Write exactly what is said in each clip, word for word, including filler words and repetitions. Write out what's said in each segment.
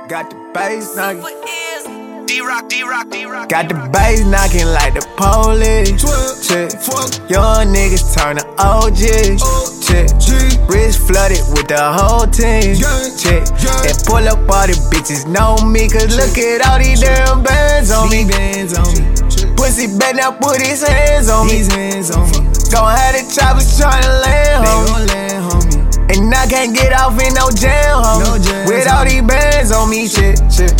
Got the bass knocking. D-Rock, D-Rock, D-Rock. Got the bass knocking like the police. Check. Young niggas turn to O Gs. Check. Wrist flooded with the whole team. Check. And pull up all the bitches know me. Cause look at all these damn bands on me. Pussy bet now put his hands on me. Gon' have the choppers tryna land on me. And I can't get off in no jam, homie. With all these bands on me, shit, shit.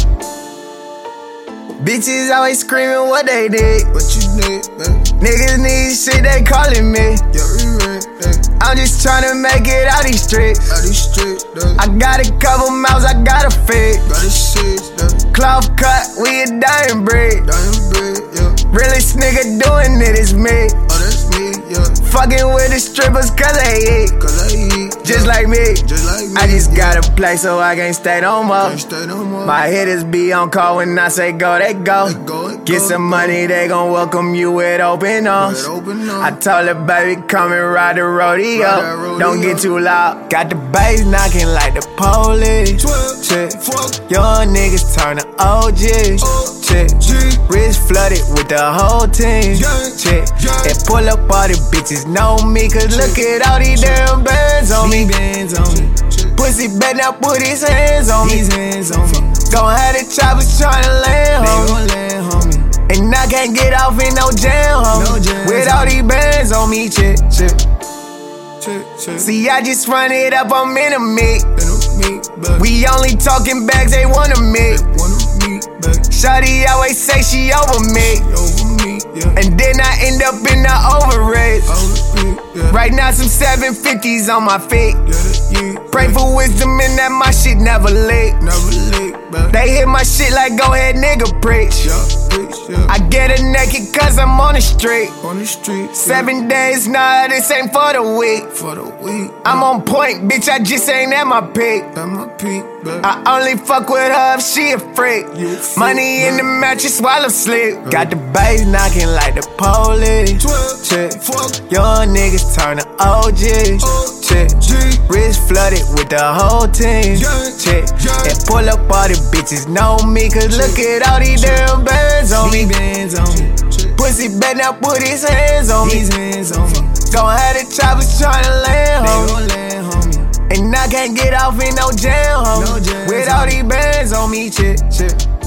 Bitches always screaming what they did. What you did, baby? Niggas need shit, they calling me. Yeah, we baby. I'm just tryna make it out these streets. Out these streets, baby. I got a couple mouths, I gotta fix. Got a shit, baby. Cloth cut, we a dying breed. Dying breed, yeah. Realest nigga doing it is me. Oh, that's me, yeah. Fucking with the strippers cause they eat. Cause I eat. Just like me. Just like me. I just gotta play so I can't stay no more. Can't stay no more. My hitters be on call when I say go, they go. They go, they Get go, some go. money, they gon' welcome you with open arms. With open arms. I told her, baby, come and ride the rodeo. Ride that rodeo. Don't get too loud. Got the bass knocking like the police. Check. Young niggas turn to O Gs. Check. Wrist flooded with the whole team. Check. And pull up all the bitches know me. Cause look at all these damn bands on me. Pussy bet now put his hands on me. Gon' have the choppers tryna land on me. And I can't get off in no jam, homie. With all these bands on me, check, check. See, I just run it up, I'm in a meet. We only talking bags, they wanna meet. Shawty always say she over me. And then I end up in the overrates. Right now some seven fifties on my feet. Pray for wisdom and that my shit never leak. They hit my shit like go ahead nigga preach. I get it naked cause I'm on the street. Seven days, nah, this ain't for the week. I'm on point, bitch, I just ain't at my peak. I only fuck with her if she a freak. Money in the mattress while I'm asleep. Got the bass knocking like the police. Check. Young niggas turn to O Gs. Check. Wrist flooded with the whole team. Check. And pull up all the bitches know me. Cause look at all these damn bands on me. Pussy bet now put his hands on me. Gon' have the choppers tryna land on me. And I can't get off in no jam, homie. With all these bands on me, check, check.